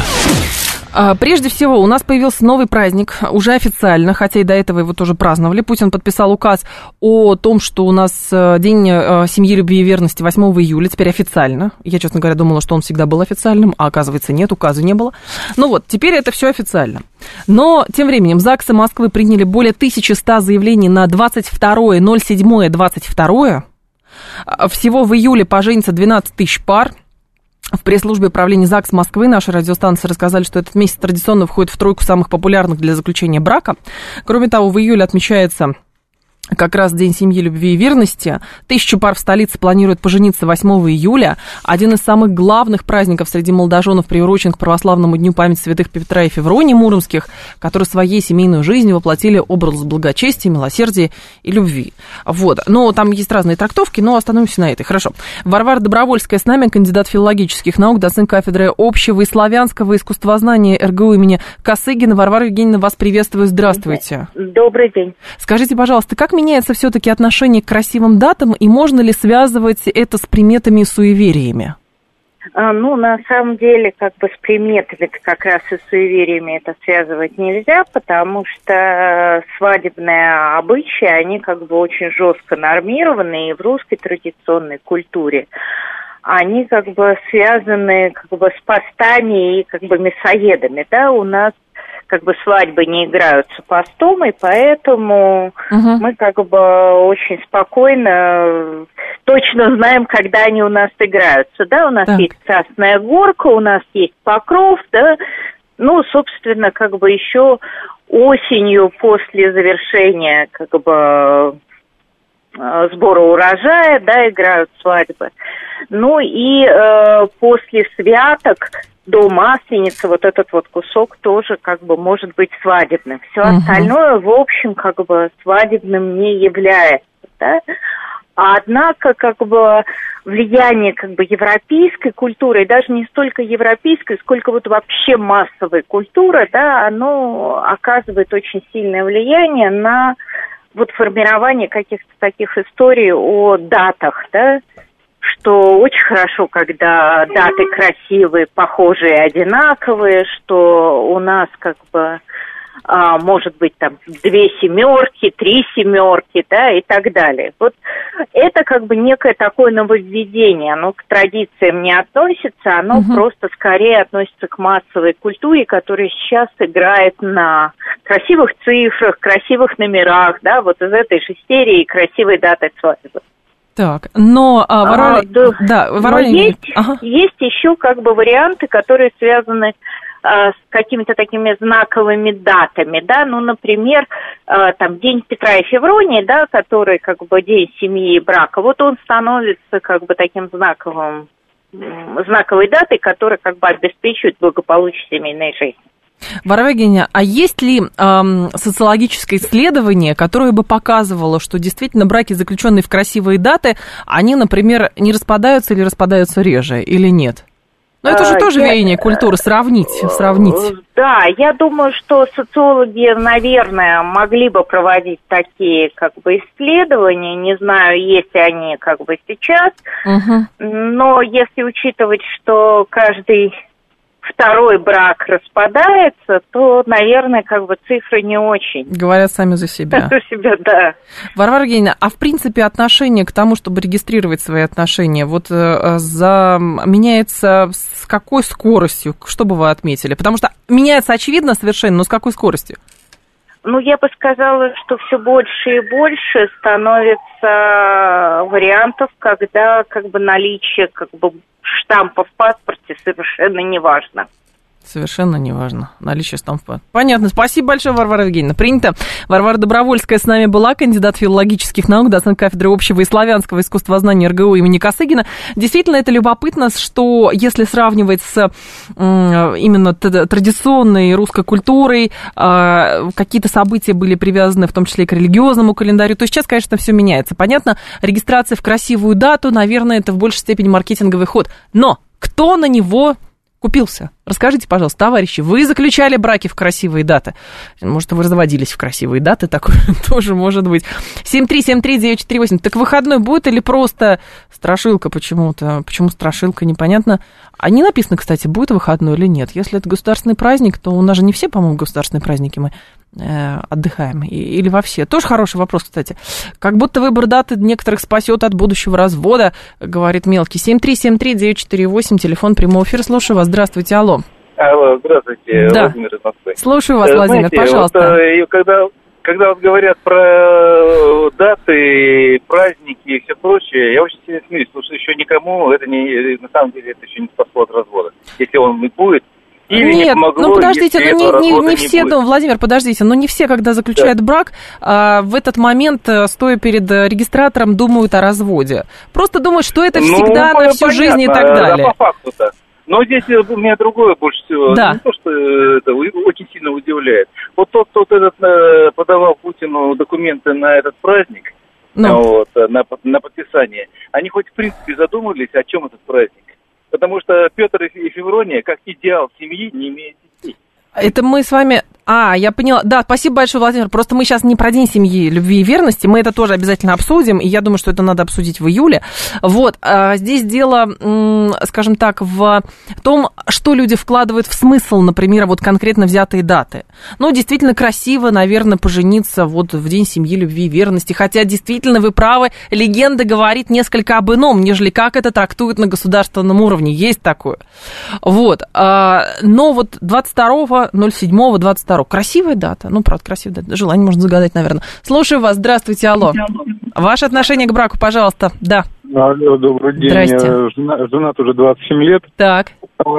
Прежде всего, у нас появился новый праздник, уже официально, хотя и до этого его тоже праздновали. Путин подписал указ о том, что у нас День семьи, любви и верности восьмого июля, теперь официально. Я, честно говоря, думала, что он всегда был официальным, а оказывается нет, указа не было. Ну вот, теперь это все официально. Но, тем временем, ЗАГСы Москвы приняли более тысячи ста заявлений на двадцать второе ноль седьмое двадцать второе. Всего в июле поженится двенадцать тысяч пар. В пресс-службе правления ЗАГС Москвы нашей радиостанции рассказали, что этот месяц традиционно входит в тройку самых популярных для заключения брака. Кроме того, в июле отмечается как раз День семьи, любви и верности. Тысячу пар в столице планируют пожениться восьмого июля. Один из самых главных праздников среди молодоженов приурочен к православному дню памяти святых Петра и Февронии Муромских, которые своей семейную жизнь воплотили образ благочестия, милосердия и любви. Вот. Но там есть разные трактовки, но остановимся на этой. Хорошо. Варвара Добровольская с нами, кандидат филологических наук, доцент кафедры общего и славянского искусствознания эр гэ у имени Косыгина. Варвара Евгеньевна, вас приветствую. Здравствуйте. Добрый день. Скажите, пожалуйста, как меняется все-таки отношение к красивым датам, и можно ли связывать это с приметами и суевериями? А, ну, на самом деле, как бы с приметами как раз и с суевериями это связывать нельзя, потому что свадебные обычаи, они как бы очень жестко нормированы, и в русской традиционной культуре они как бы связаны как бы с постами и как бы мясоедами, да, у нас как бы свадьбы не играются постом, и поэтому uh-huh. мы как бы очень спокойно, точно знаем, когда они у нас играются, да, у нас так. есть Красная Горка, у нас есть Покров, да, ну, собственно, как бы еще осенью после завершения, как бы, сбора урожая, да, играют свадьбы. Ну и э, после святок до Масленицы вот этот вот кусок тоже как бы может быть свадебным. Все uh-huh. остальное, в общем, как бы свадебным не является, да. Однако, как бы, влияние, как бы, европейской культуры, и даже не столько европейской, сколько вот вообще массовой культуры, да, оно оказывает очень сильное влияние на вот формирование каких-то таких историй о датах, да, что очень хорошо, когда даты красивые, похожие, одинаковые, что у нас как бы а, может быть, там, две семерки, три семерки, да, и так далее. Вот это как бы некое такое нововведение, оно к традициям не относится, оно угу. просто скорее относится к массовой культуре, которая сейчас играет на красивых цифрах, красивых номерах, да, вот из этой же серии красивой даты свадьбы. Так, но а, Варвара... а, да, да, Варвара... но есть, ага. есть еще как бы варианты, которые связаны а, с какими-то такими знаковыми датами, да, ну, например, а, там День Петра и Февронии, да, который как бы День семьи и брака, вот он становится как бы таким знаковым, знаковой датой, которая как бы обеспечивает благополучие семейной жизни. Варвара Евгеньевна, а есть ли эм, социологическое исследование, которое бы показывало, что действительно браки, заключенные в красивые даты, они, например, не распадаются или распадаются реже, или нет? Но это же а, тоже я... веяние культуры, сравнить, сравнить. Да, я думаю, что социологи, наверное, могли бы проводить такие как бы исследования, не знаю, есть ли они как бы сейчас, угу. но если учитывать, что каждый... второй брак распадается, то, наверное, как бы цифры не очень. Говорят сами за себя. За себя, да. Варвара Евгеньевна, а в принципе отношение к тому, чтобы регистрировать свои отношения, вот э, за... меняется с какой скоростью? Что бы вы отметили? Потому что меняется очевидно совершенно, но с какой скоростью? Ну, я бы сказала, что все больше и больше становится вариантов, когда как бы наличие как бы штампа в паспорте совершенно не важно. Совершенно не важно. Наличие штампа. Понятно. Спасибо большое, Варвара Евгеньевна. Принято. Варвара Добровольская с нами была, кандидат филологических наук, доцент кафедры общего и славянского искусствознания эр гэ у имени Косыгина. Действительно, это любопытно, что если сравнивать с э, именно традиционной русской культурой, э, какие-то события были привязаны в том числе и к религиозному календарю, то сейчас, конечно, все меняется. Понятно, регистрация в красивую дату, наверное, это в большей степени маркетинговый ход. Но кто на него купился? Расскажите, пожалуйста, товарищи, вы заключали браки в красивые даты? Может, вы разводились в красивые даты? Такое тоже может быть. семь три семь три девять четыре восемь. Так выходной будет или просто страшилка почему-то? Почему страшилка, непонятно. А не написано, кстати, будет выходной или нет. Если это государственный праздник, то у нас же не все, по-моему, государственные праздники мы э, отдыхаем. И, или во все. Тоже хороший вопрос, кстати. Как будто выбор даты некоторых спасет от будущего развода, говорит Мелкий. семь три семь три девять четыре восемь. Телефон прямого эфира. Слушаю вас. Здравствуйте. Алло. Алло, здравствуйте, да. Владимир из Москвы. Слушаю вас, Владимир, Знаете, пожалуйста. Вот, когда, когда вот говорят про даты, праздники и все прочее, я очень сильно смеюсь, потому что еще никому это не, на самом деле, это еще не спасло от развода. Если он и будет, или Нет, не помогло, ну подождите, ну не, не, не все, не ну, Владимир, подождите, но не все, когда заключают да. брак, а, в этот момент, стоя перед регистратором, думают о разводе. Просто думают, что это всегда ну, на всю понятно, жизнь и так далее. А по факту-то. Но здесь меня другое больше всего, да. не то, что это очень сильно удивляет. Вот тот, кто этот, подавал Путину документы на этот праздник, ну. вот, на, на подписание, они хоть в принципе задумывались, о чем этот праздник. Потому что Петр и Феврония, как идеал семьи, не имеют детей. Это мы с вами... А, я поняла. Да, спасибо большое, Владимир. Просто мы сейчас не про День семьи, любви и верности. Мы это тоже обязательно обсудим. И я думаю, что это надо обсудить в июле. Вот. А здесь дело, скажем так, в том, что люди вкладывают в смысл, например, вот конкретно взятые даты. Ну, действительно красиво, наверное, пожениться вот в День семьи, любви и верности. Хотя, действительно, вы правы, легенда говорит несколько об ином, нежели как это трактуют на государственном уровне. Есть такое. Вот. Но вот двадцать второго ноль седьмого двадцать второго красивая дата. Ну, правда, красивая дата. Желание можно загадать, наверное. Слушаю вас. Здравствуйте, алло. Ваше отношение к браку, пожалуйста. Да. Алло, добрый день. Здрасте. Жена, женат уже двадцать семь лет. Так.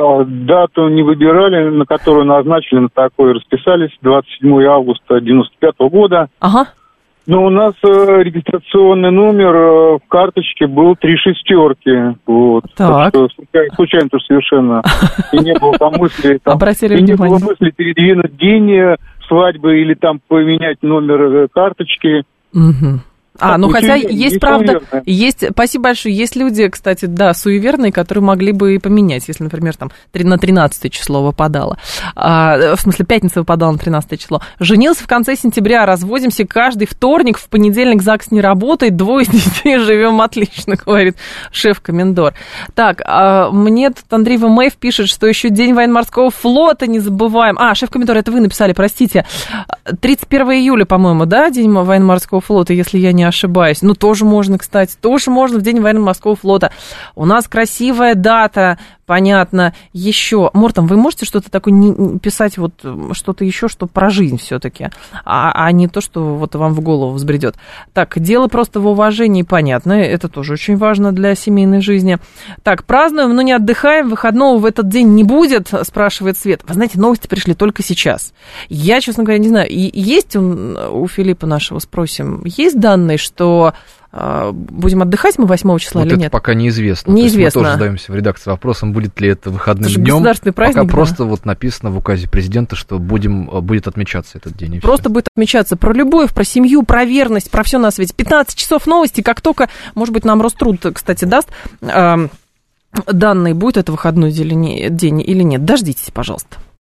Дату не выбирали, на которую назначили, на такой расписались. двадцать седьмого августа девяносто пятого года. Ага. Но у нас э, регистрационный номер э, в карточке был три шестерки. Вот. Так. Так что, случайно, случайно тоже совершенно. И не было там мысли... Там, Обратили и не внимание. было мысли передвинуть день свадьбы или там поменять номер карточки. Угу. А, ну хотя есть, правда, есть, спасибо большое, есть люди, кстати, да, суеверные, которые могли бы и поменять, если, например, там на тринадцатое число выпадало, а, в смысле, пятница выпадала на тринадцатое число. Женился в конце сентября, разводимся каждый вторник, в понедельник ЗАГС не работает, двое детей, живем отлично, говорит шеф-комендор. Так, а, мне тут Андрей ВМФ пишет, что еще День военно-морского флота не забываем. А, шеф-комендор, это вы написали, простите, тридцать первого июля, по-моему, да, День военно-морского флота, если я не ошибаюсь. Ну, тоже можно, кстати, тоже можно в День военно-морского флота. У нас красивая дата, понятно. Еще, Мортом, вы можете что-то такое не, писать, вот что-то еще, что про жизнь все-таки, а, а не то, что вот вам в голову взбредет. Так, дело просто в уважении, понятно, это тоже очень важно для семейной жизни. Так, празднуем, но не отдыхаем, выходного в этот день не будет, спрашивает Свет. Вы знаете, новости пришли только сейчас. Я, честно говоря, не знаю, и есть он, у Филиппа нашего, спросим, есть данные, что э, будем отдыхать мы восьмого числа вот или это нет? Пока неизвестно. Неизвестно. Мы тоже задаемся в редакции вопросом, будет ли это выходным это днем. Государственный праздник, пока да. Просто вот написано в указе президента, что будем, будет отмечаться этот день. Просто все. Будет отмечаться про любовь, про семью, про верность, про все на свете. пятнадцать часов новости, как только, может быть, нам Роструд, кстати, даст э, данные, будет это выходной день или нет. Дождитесь, пожалуйста.